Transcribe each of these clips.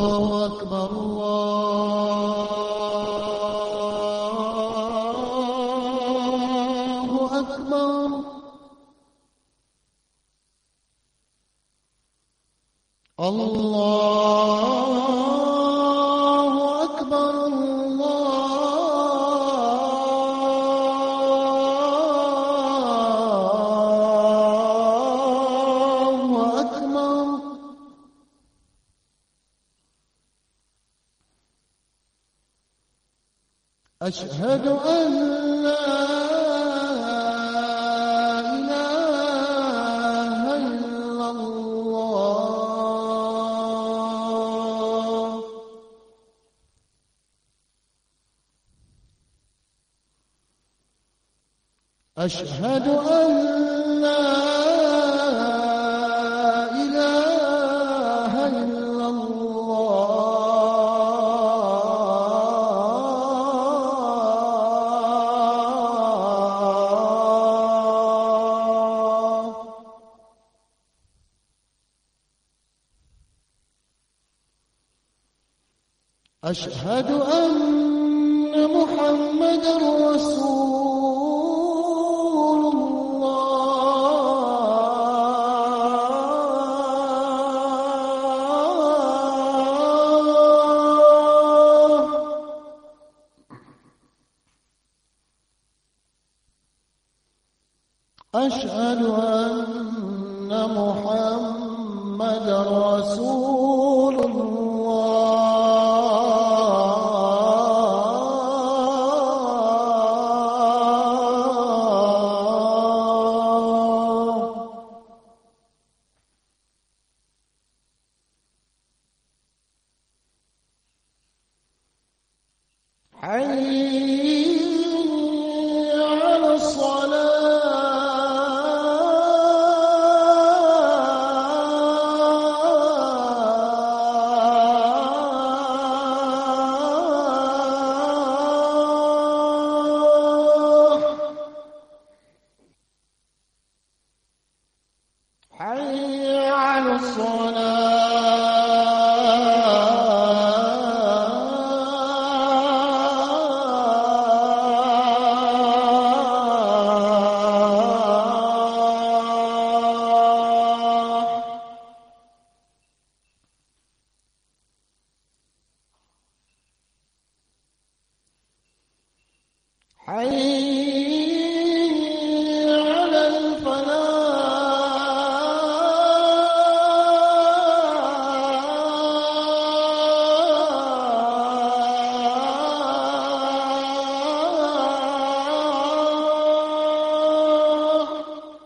أكبر الله أكبر. الله أكبر الله أكبر. أشهد أن لا إله إلا الله. أشهد أن لا إله إلا الله. أشهد أن محمدًا رسول الله. أشهد أن محمدًا رسول الله. حي على الصلاة. حي على الصلاة. حي على الفلاح.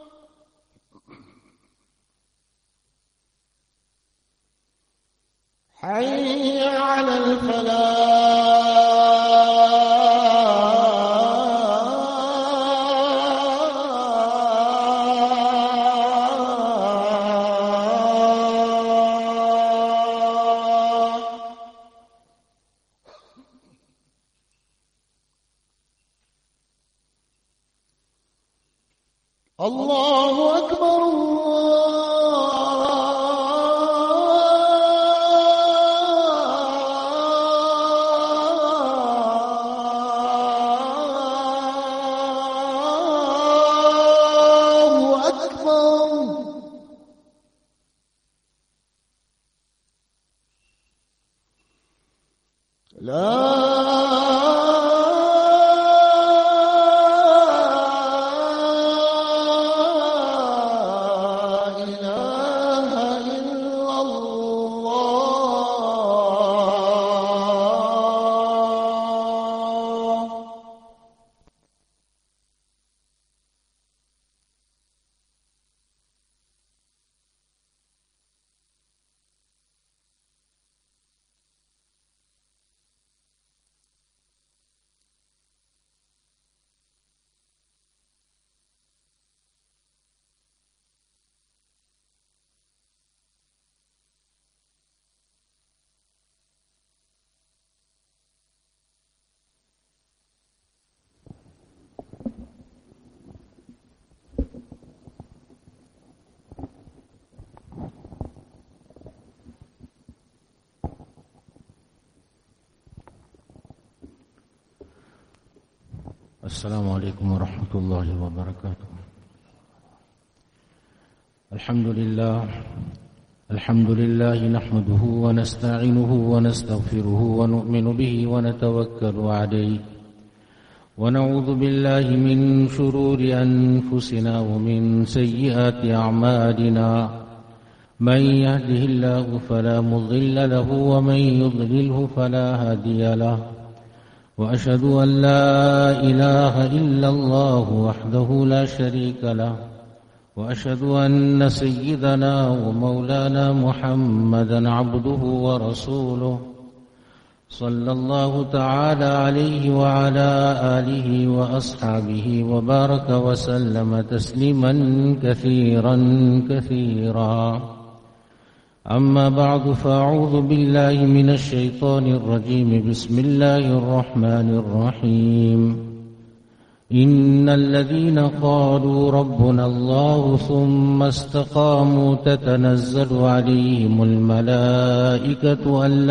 حي على الفلاح. الله أكبر الله أكبر. لا إله إلا الله. السلام عليكم ورحمة الله وبركاته. الحمد لله نحمده ونستعينه ونستغفره ونؤمن به ونتوكل عليه ونعوذ بالله من شرور أنفسنا ومن سيئات أعمالنا من يهده الله فلا مضل له ومن يضلله فلا هادي له وأشهد أن لا إله إلا الله وحده لا شريك له وأشهد أن سيدنا ومولانا محمدا عبده ورسوله صلى الله تعالى عليه وعلى آله وأصحابه وبارك وسلم تسليما كثيرا كثيرا. أما بعد فأعوذ بالله من الشيطان الرجيم. بسم الله الرحمن الرحيم. إن الذين قالوا ربنا الله ثم استقاموا تتنزل عليهم الملائكة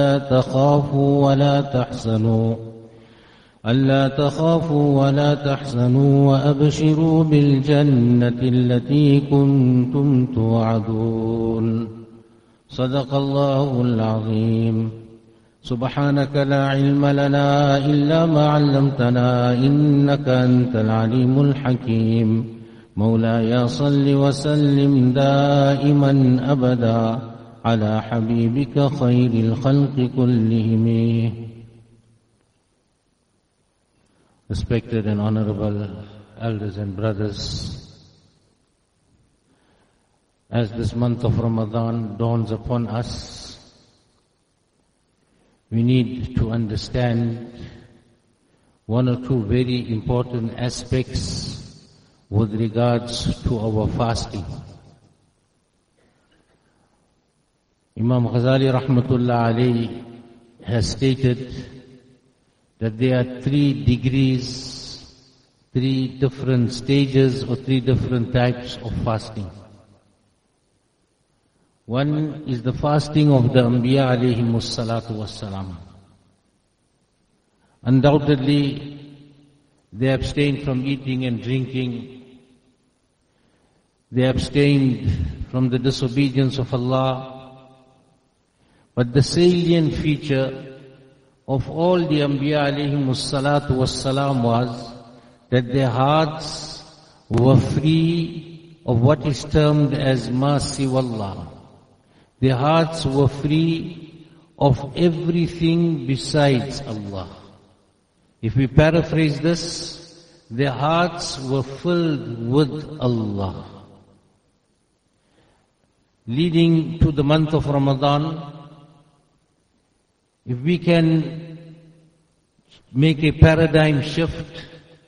ألا تخافوا ولا تحزنوا وأبشروا بالجنة التي كنتم توعدون. صدق الله العظيم. سبحانك لا علم لنا إلا ما علمتنا إنك أنت العليم الحكيم. مولاي صل وسلم دائما أبدا على حبيبك خير الخلق كلهم. Respected and honorable elders and brothers, as this month of Ramadan dawns upon us, we need to understand one or two very important aspects with regards to our fasting. Imam Ghazali rahmatullah alayhi has stated that there are 3 degrees, 3 different stages or 3 different types of fasting. One is the fasting of the Anbiya alayhimus salatu wassalam. Undoubtedly, they abstained from eating and drinking. They abstained from the disobedience of Allah. But the salient feature of all the Anbiya alayhimus salatu wassalam was that their hearts were free of what is termed as ma siwallah. Their hearts were free of everything besides Allah. If we paraphrase this, their hearts were filled with Allah. Leading to the month of Ramadan, if we can make a paradigm shift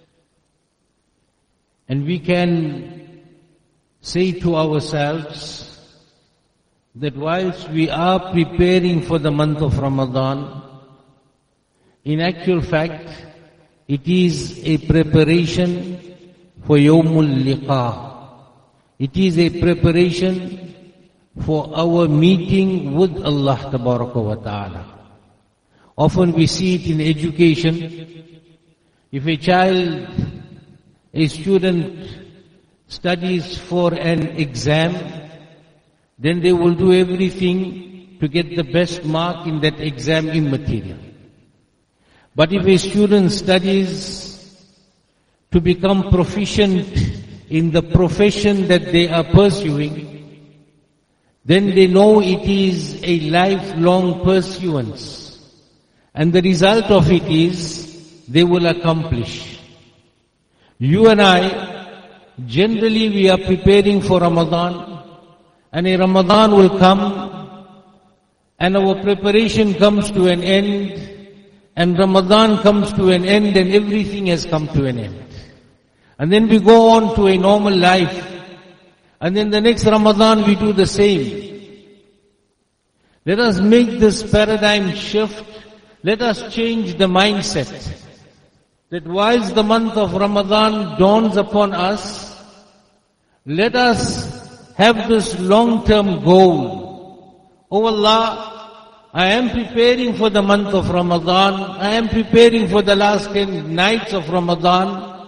and we can say to ourselves that whilst we are preparing for the month of Ramadan, in actual fact, it is a preparation for Yawmul Liqa. It is a preparation for our meeting with Allah Tabaraka wa Ta'ala. Often we see it in education. If a child, a student studies for an exam, then they will do everything to get the best mark in that exam in material. But if a student studies to become proficient in the profession that they are pursuing, then they know it is a lifelong pursuance. And the result of it is they will accomplish. You and I, generally we are preparing for Ramadan, and a Ramadan will come, and our preparation comes to an end, and Ramadan comes to an end, and everything has come to an end. And then we go on to a normal life, and then the next Ramadan we do the same. Let us make this paradigm shift. Let us change the mindset that whilst the month of Ramadan dawns upon us, let us have this long-term goal. Oh Allah, I am preparing for the month of Ramadan. I am preparing for the last 10 nights of Ramadan.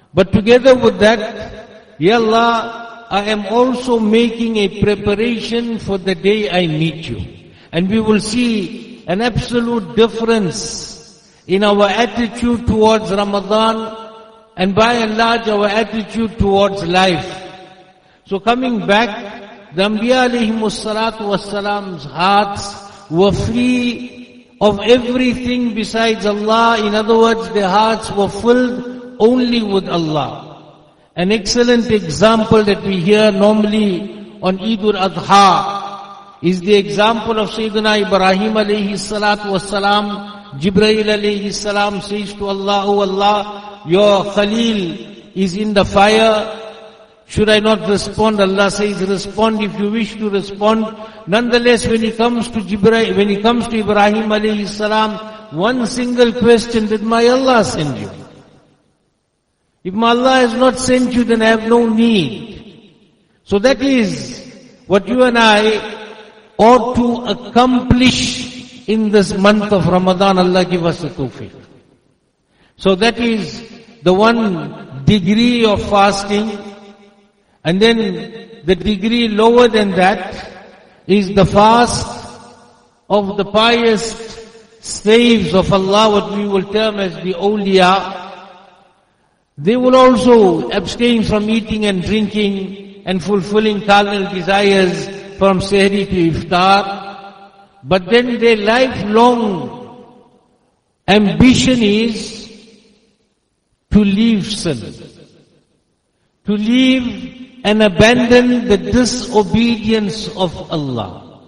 But together with that, Ya Allah, I am also making a preparation for the day I meet you. And we will see an absolute difference in our attitude towards Ramadan and by and large our attitude towards life. So coming back, the Anbiya alayhimus salatu wassalam's hearts were free of everything besides Allah. In other words, their hearts were filled only with Allah. An excellent example that we hear normally on Eid al-Adha is the example of Sayyidina Ibrahim alayhi salatu wassalam. Jibreel alayhi salam says to Allah, "Oh Allah, your Khalil is in the fire. Should I not respond?" Allah says, "Respond if you wish to respond." Nonetheless, when he comes to Ibrahim alayhi salam, one single question: did my Allah send you? If my Allah has not sent you, then I have no need. So that is what you and I ought to accomplish in this month of Ramadan. Allah give us the tawfiq. So that is the one degree of fasting. And then the degree lower than that is the fast of the pious slaves of Allah, what we will term as the awliya. They will also abstain from eating and drinking and fulfilling carnal desires from Sehri to Iftar. But then their lifelong ambition is to leave sin, to leave and abandon the disobedience of Allah.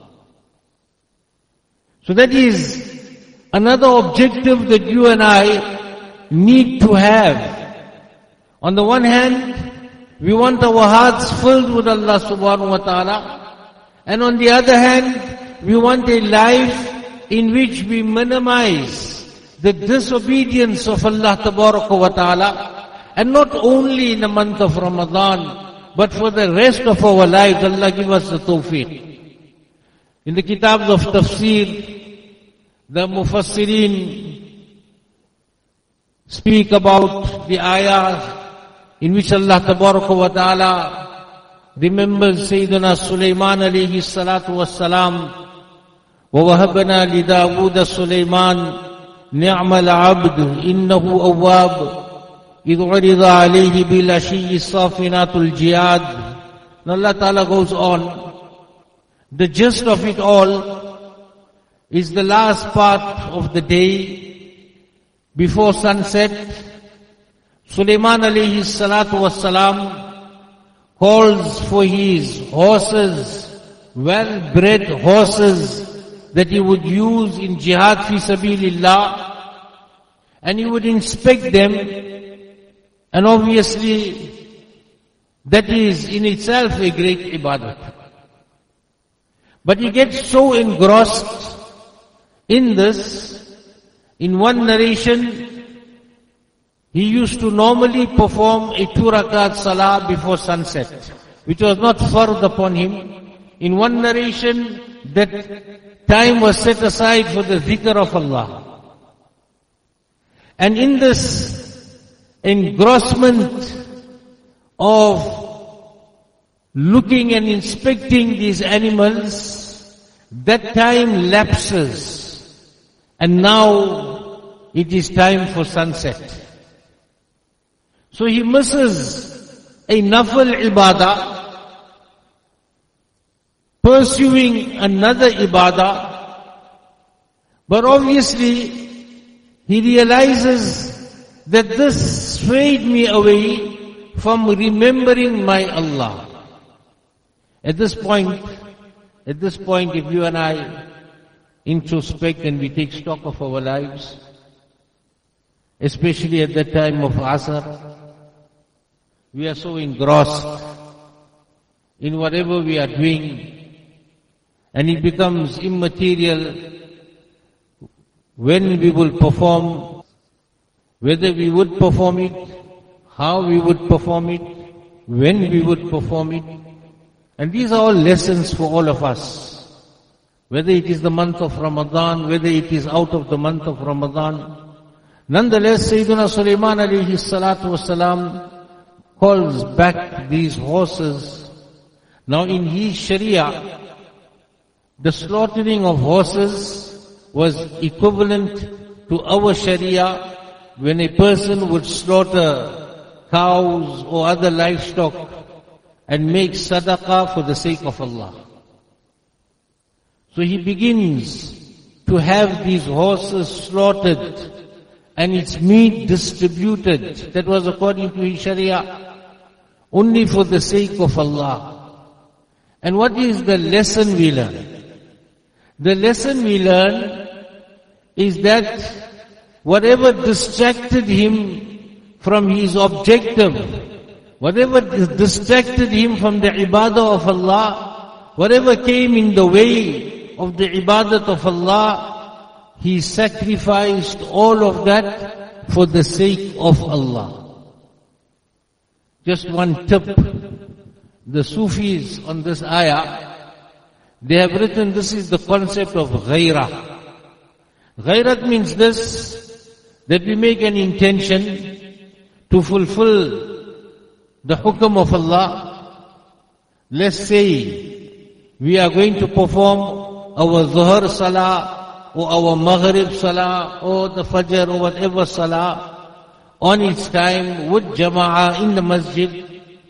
So that is another objective that you and I need to have. On the one hand, we want our hearts filled with Allah subhanahu wa ta'ala. And on the other hand, we want a life in which we minimize the disobedience of Allah tabaraka wa ta'ala. And not only in the month of Ramadan, but for the rest of our lives. Allah give us the tawfiq. In the kitabs of tafsir, the mufassirin speak about the ayah in which Allah tabaraka wa ta'ala remembers Sayyidina Sulaiman alayhi salatu wassalam. وَوَهَبْنَا لِدَاوُودَ سُلَيْمَانَ نِعْمَ الْعَبْدُ إِنَّهُ أَوَّابٌ إِذْ عُرِضَ عَلَيْهِ بِالْعَشِيِّ الصَّافِنَاتُ الْجِيَادُ. And Allah ta'ala goes on. The gist of it all is the last part of the day before sunset. Sulaiman alayhi salatu wassalam calls for his horses, well-bred horses that he would use in jihad fi sabilillah, and he would inspect them, and obviously that is in itself a great ibadat. But he gets so engrossed in this. In one narration, he used to normally perform a 2 rakat salah before sunset, which was not fard upon him. In one narration, that time was set aside for the dhikr of Allah. And in this engrossment of looking and inspecting these animals, that time lapses. And now it is time for sunset. So he misses a nafal ibadah, pursuing another ibadah, but obviously he realizes that this swayed me away from remembering my Allah. At this point, if you and I introspect and we take stock of our lives, especially at that time of Asr, we are so engrossed in whatever we are doing, and it becomes immaterial when we will perform, whether we would perform it, how we would perform it, when we would perform it. And these are all lessons for all of us. Whether it is the month of Ramadan, whether it is out of the month of Ramadan, Nonetheless, Sayyidina Sulaiman alayhi salatu wasalam calls back these horses. Now in his Sharia, the slaughtering of horses was equivalent to our Sharia when a person would slaughter cows or other livestock and make sadaqah for the sake of Allah. So he begins to have these horses slaughtered and its meat distributed. That was according to his Sharia, only for the sake of Allah. And what is the lesson we learn? The lesson we learn is that whatever distracted him from his objective, whatever distracted him from the ibadah of Allah, whatever came in the way of the ibadat of Allah, he sacrificed all of that for the sake of Allah. Just one tip. The Sufis on this ayah, they have written, this is the concept of ghairah. Ghairat means this, that we make an intention to fulfill the hukm of Allah. Let's say we are going to perform our Zuhr Salah or our Maghrib Salah or the Fajr or whatever Salah on its time with Jama'ah in the masjid.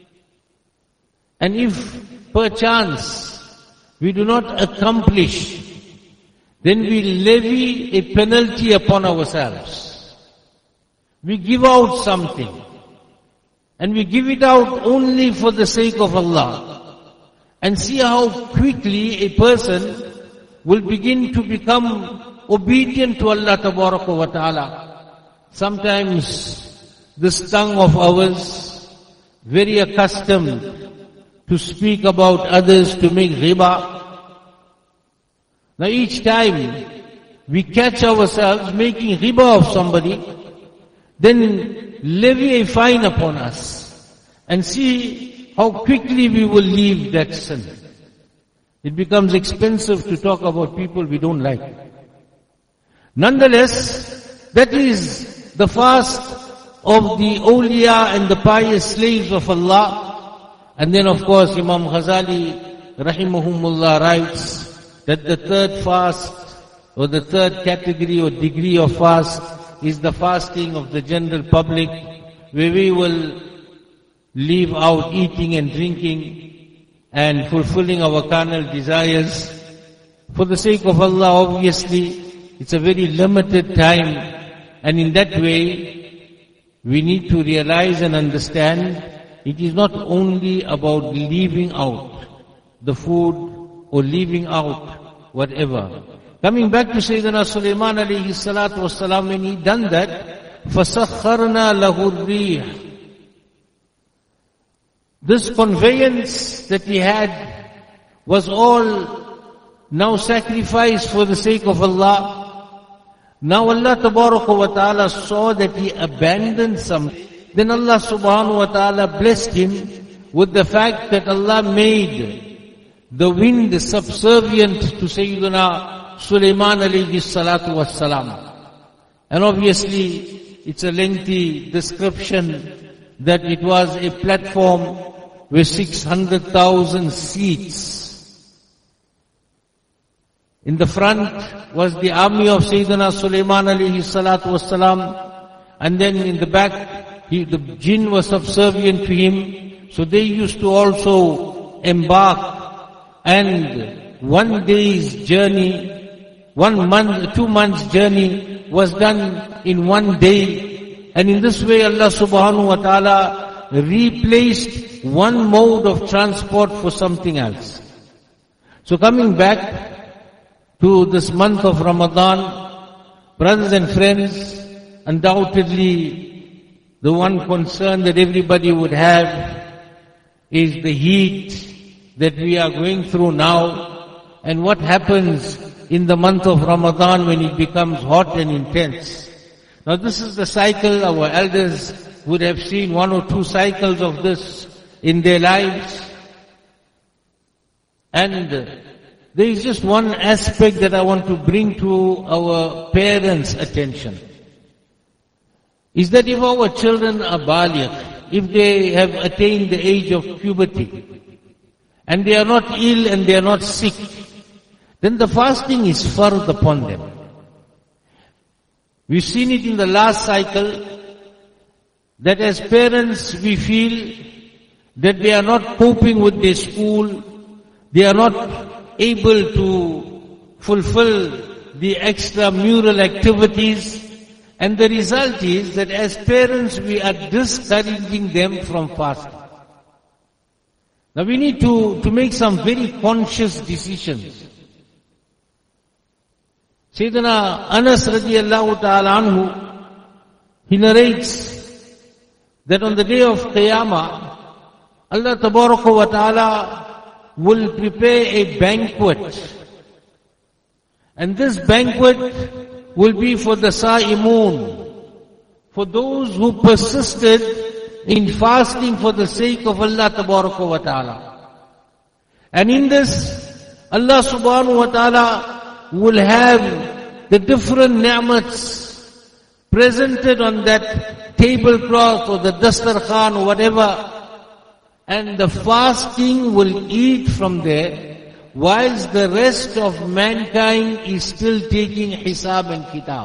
And if perchance we do not accomplish, then we levy a penalty upon ourselves. We give out something. And we give it out only for the sake of Allah. And see how quickly a person will begin to become obedient to Allah Tabaraka wa Ta'ala. Sometimes this tongue of ours, very accustomed to speak about others, to make riba. Now each time we catch ourselves making riba of somebody, then levy a fine upon us and see how quickly we will leave that sin. It becomes expensive to talk about people we don't like. Nonetheless, that is the fast of the awliya and the pious slaves of Allah. And then of course Imam Ghazali rahimahumullah writes that the third fast or the third category or degree of fast is the fasting of the general public, where we will leave out eating and drinking and fulfilling our carnal desires. For the sake of Allah, obviously, it's a very limited time, and in that way, we need to realize and understand it is not only about leaving out the food or leaving out whatever. Coming back to Sayyidina Sulaiman alayhi salatu wasalam, when he done that, فَسَخَّرْنَا لَهُ الرِّيحِ. This conveyance that he had was all now sacrificed for the sake of Allah. Now Allah Tabaraka wa Ta'ala saw that he abandoned something. Then Allah subhanahu wa ta'ala blessed him with the fact that Allah made the wind subservient to Sayyidina Sulaiman alayhi salatu wassalam. And obviously, it's a lengthy description that it was a platform with 600,000 seats. In the front was the army of Sayyidina Sulaiman alayhi salatu wassalam, and then in the back, the jinn was subservient to him, so they used to also embark, and 1 day's journey, 1 month, 2 months journey was done in 1 day. And in this way Allah subhanahu wa ta'ala replaced one mode of transport for something else. So coming back to this month of Ramadan, brothers and friends, undoubtedly the one concern that everybody would have is the heat that we are going through now, and what happens in the month of Ramadan when it becomes hot and intense. Now this is the cycle. Our elders would have seen 1 or 2 cycles of this in their lives. And there is just one aspect that I want to bring to our parents' attention. is that if our children are baligh, if they have attained the age of puberty, and they are not ill and they are not sick, then the fasting is fard upon them. We've seen it in the last cycle, that as parents we feel that they are not coping with their school, they are not able to fulfill the extramural activities, and the result is that as parents we are discouraging them from fasting. Now we need to make some very conscious decisions. Sayyidina Anas radiallahu ta'ala anhu, he narrates that on the day of Qiyamah, Allah tabaraka wa ta'ala will prepare a banquet. And this banquet will be for the Sa'imun, for those who persisted in fasting for the sake of Allah tabaraka wa ta'ala. And in this, Allah subhanahu wa ta'ala will have the different ni'mats presented on that tablecloth or the dastarkhan or whatever, and the fasting will eat from there, whilst the rest of mankind is still taking hisab and kitab.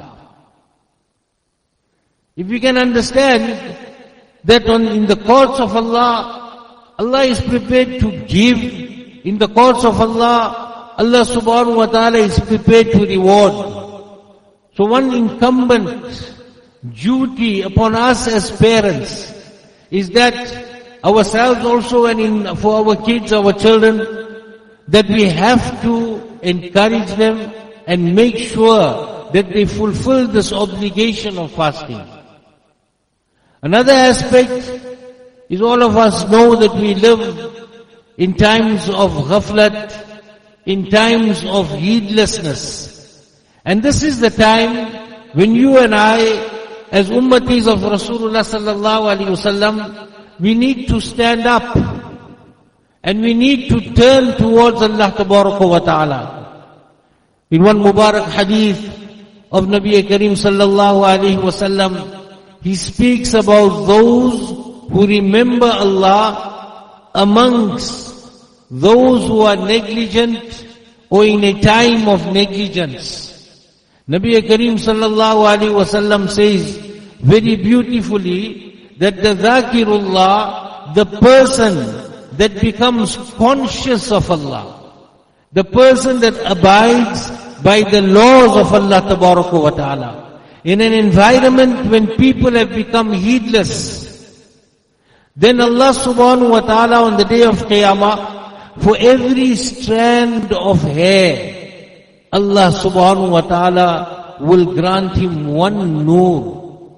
If we can understand that in the courts of Allah, Allah is prepared to give. In the courts of Allah, Allah subhanahu wa ta'ala is prepared to reward. So one incumbent duty upon us as parents is that ourselves also and for our kids, our children, that we have to encourage them and make sure that they fulfill this obligation of fasting. Another aspect is all of us know that we live in times of ghaflat, in times of heedlessness. And this is the time when you and I, as ummatis of Rasulullah sallallahu alaihi wasallam, we need to stand up and we need to turn towards Allah tabaraka wa ta'ala. In one Mubarak hadith of Nabi Kareem sallallahu alaihi wasallam, he speaks about those who remember Allah amongst those who are negligent or in a time of negligence. Nabi Kareem sallallahu alaihi wasallam says very beautifully that the Zakirullah, the person that becomes conscious of Allah, the person that abides by the laws of Allah tabaraka wa ta'ala, in an environment when people have become heedless, then Allah subhanahu wa ta'ala on the day of Qiyamah, for every strand of hair, Allah subhanahu wa ta'ala will grant him one nur.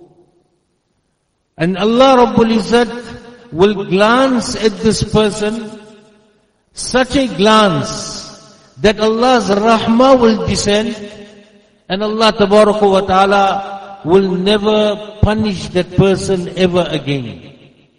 And Allah Rabbul Izzat will glance at this person, such a glance that Allah's rahmah will descend, and Allah tabaraka wa ta'ala will never punish that person ever again.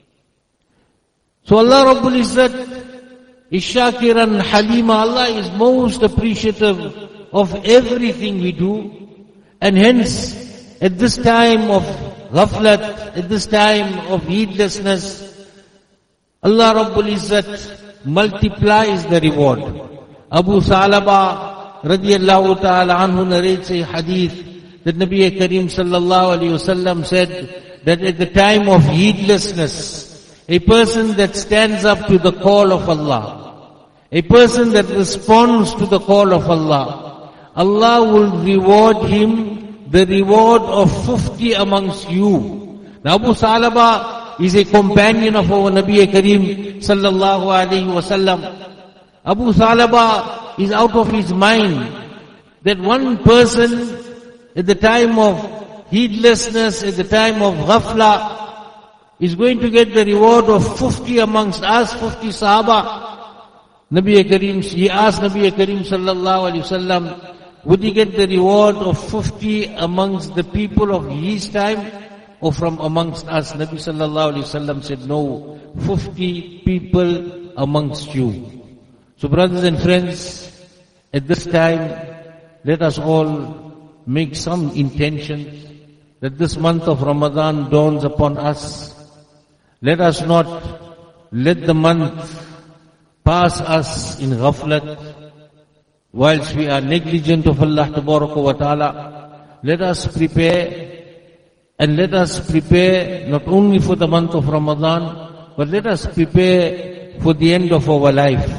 So Allah Rabbul Izzat is Shakiran Halima. Allah is most appreciative of everything we do. And hence, at this time of ghaflat, at this time of heedlessness, Allah Rabbul Izzat multiplies the reward. Abu Salaba radiyallahu ta'ala anhu narrates a hadith that Nabi Kareem sallallahu alayhi wasallam said that at the time of heedlessness, a person that stands up to the call of Allah, a person that responds to the call of Allah, Allah will reward him the reward of 50 amongst you. Now Abu Salaba is a companion of our Nabi Kareem sallallahu alayhi wasallam. Abu Salaba is out of his mind that one person at the time of heedlessness, at the time of ghafla, is going to get the reward of 50 amongst us, 50 Sahaba. He asked Nabi Kareem sallallahu alayhi wasallam, would he get the reward of 50 amongst the people of his time or from amongst us? Nabi sallallahu alayhi wasallam said, no, 50 people amongst you. So brothers and friends, at this time, let us all make some intentions that this month of Ramadan dawns upon us. Let us not let the month pass us in ghaflat, whilst we are negligent of Allah Tabaraka wa Ta'ala. Let us prepare, and let us prepare not only for the month of Ramadan, but let us prepare for the end of our life.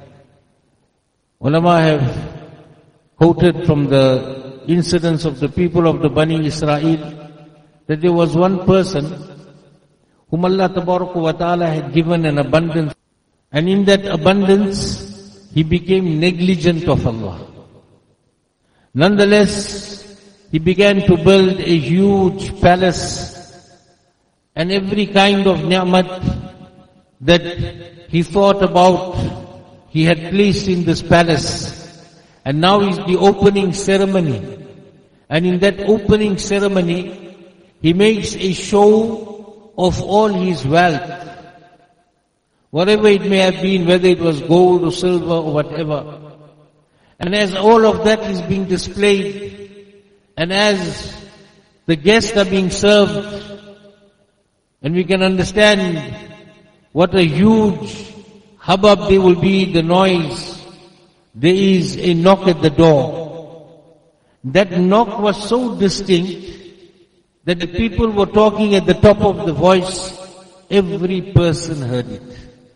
Ulama have quoted from the incidents of the people of the Bani Israel that there was one person whom Allah Tabaraka wa Ta'ala had given an abundance, and in that abundance he became negligent of Allah. Nonetheless, he began to build a huge palace, and every kind of ni'mat that he thought about, he had placed in this palace. And now is the opening ceremony. And in that opening ceremony, he makes a show of all his wealth. Whatever it may have been, whether it was gold or silver or whatever. And as all of that is being displayed, and as the guests are being served, and we can understand what a huge hubbub there will be, the noise. There is a knock at the door. That knock was so distinct that the people were talking at the top of the voice. Every person heard it.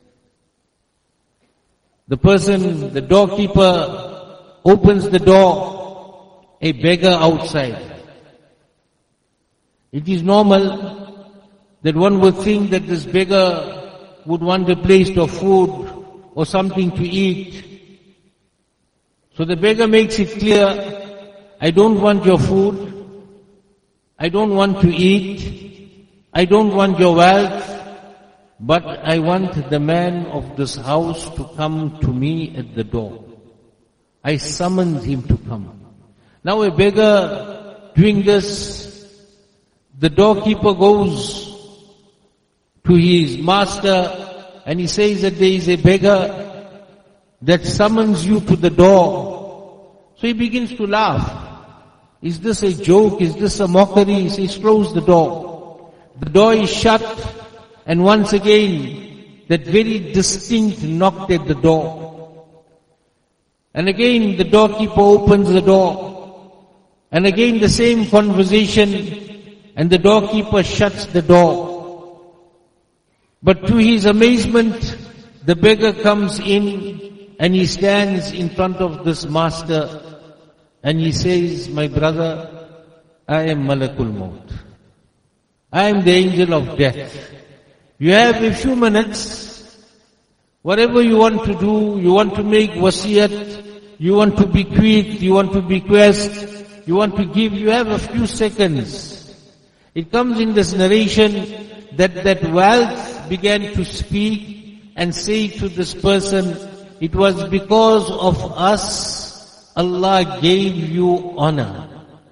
The person, the doorkeeper, opens the door. A beggar outside. It is normal that one would think that this beggar would want a place of food or something to eat. So the beggar makes it clear, I don't want your food, I don't want to eat, I don't want your wealth, but I want the man of this house to come to me at the door. I summoned him to come. Now a beggar doing this, the doorkeeper goes to his master and he says that there is a beggar that summons you to the door. So he begins to laugh. Is this a joke? Is this a mockery? He says, close the door. The door is shut, and once again, that very distinct knock at the door. And again, the doorkeeper opens the door. And again, the same conversation, and the doorkeeper shuts the door. But to his amazement, the beggar comes in, and he stands in front of this master, and he says, my brother, I am Malakul Maut. I am the angel of death. You have a few minutes. Whatever you want to do, you want to make wasiyat, you want to bequeath, you want to bequest, you want to give, you have a few seconds. It comes in this narration that wealth began to speak and say to this person, it was because of us Allah gave you honor.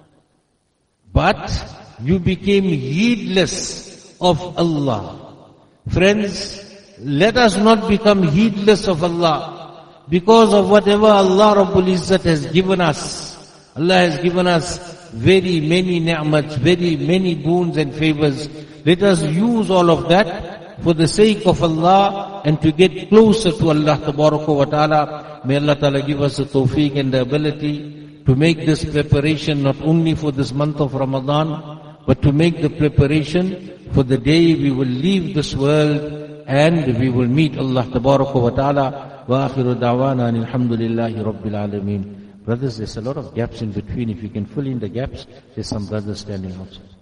But you became heedless of Allah. Friends, let us not become heedless of Allah because of whatever Allah Rabbul Izzat has given us. Allah has given us very many ni'mats, very many boons and favors. Let us use all of that for the sake of Allah and to get closer to Allah Tabaraka wa Ta'ala. May Allah Ta'ala give us the tawfiq and the ability to make this preparation not only for this month of Ramadan, but to make the preparation for the day we will leave this world and we will meet Allah Tabaraka wa Ta'ala. Wa akhiru da'wana alhamdulillahi rabbil alameen. Brothers, there's a lot of gaps in between. If you can fill in the gaps, there's some brothers standing outside.